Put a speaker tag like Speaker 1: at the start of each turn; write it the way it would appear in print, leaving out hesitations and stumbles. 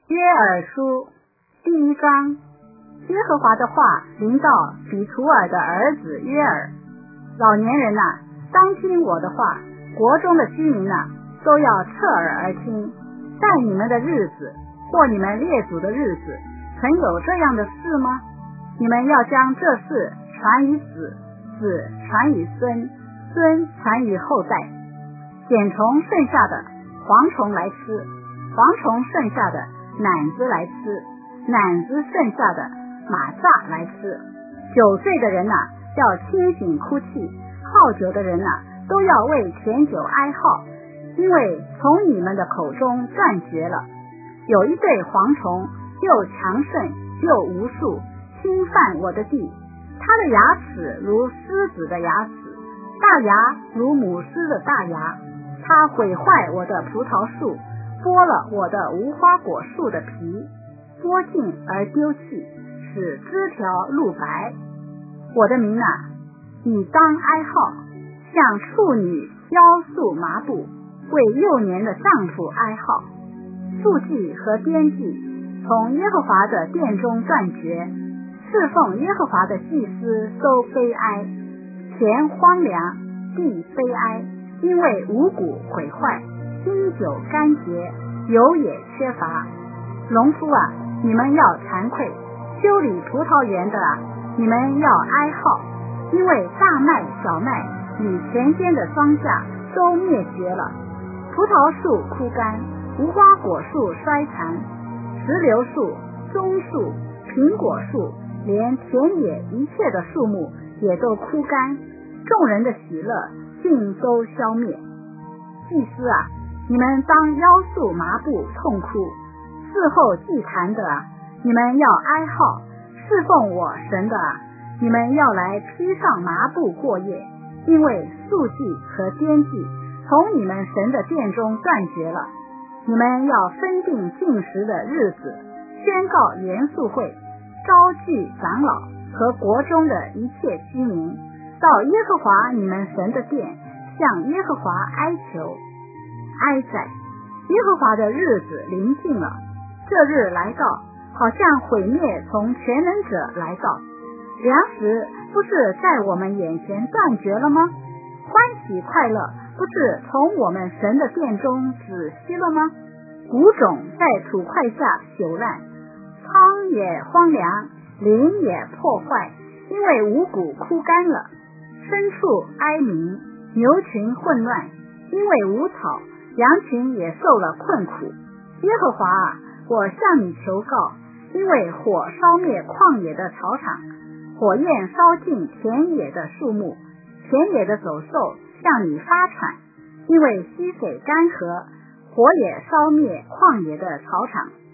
Speaker 1: 约珥书第1章。耶和华的话临到比图尔的儿子约珥，老年人哪，当听我的话，国中的居民哪，都要侧耳而听。在你们的日子或你们列祖的日子，曾有这样的事吗？你们要将这事传于子，子传于孙，孙传于后代。茧虫剩下的蝗虫来吃，蝗虫剩下的蝻子来吃，蝻子剩下的马蚱来吃。酒醉的人哪，要清醒哭泣，好酒的人哪，都要为甜酒哀号，因为从你们的口中断绝了。有一对蝗虫，又强盛又无数，侵犯我的地，它的牙齿如狮子的牙齿，大牙如母狮的大牙。它毁坏我的葡萄树，剥了我的无花果树的皮，剥尽而丢弃，使枝条露白。我的民哪，你当哀号，像处女腰束麻布，为幼年的丈夫哀号。束祭和奠祭从耶和华的殿中断绝，侍奉耶和华的祭司都悲哀。田荒凉，地悲哀，因为五谷毁坏，新酒干竭，油也缺乏。农夫啊，你们要惭愧；修理葡萄园的啊，你们要哀号，因为大麦小麦与田间的庄稼都灭绝了，葡萄树枯干，无花果树衰残，石榴树、棕树、苹果树，连田野一切的树木也都枯干，众人的喜乐尽都消灭。祭司啊，你们当腰束麻布痛哭；伺候祭坛的啊，你们要哀号；侍奉我神的啊，你们要来披上麻布过夜，因为束祭和奠祭从你们神的殿中断绝了。你们要分定禁食的日子，宣告严肃会，招聚长老和国中的一切居民，到耶和华你们神的殿，向耶和华哀求。哀哉，耶和华的日子临近了，这日来到，好像毁灭从全能者来到。粮食不是在我们眼前断绝了吗？欢喜快乐不是从我们神的殿中止息了吗？谷种在土块下朽烂，仓也荒凉，林也破坏，因为五谷枯干了。牲畜哀鸣，牛群混乱，因为无草，羊群也受了困苦。耶和华啊，我向你求告，因为火烧灭旷野的草场，火焰烧尽田野的树木，田野的走兽向你发喘，因为溪水干涸，火也烧灭旷野的草场。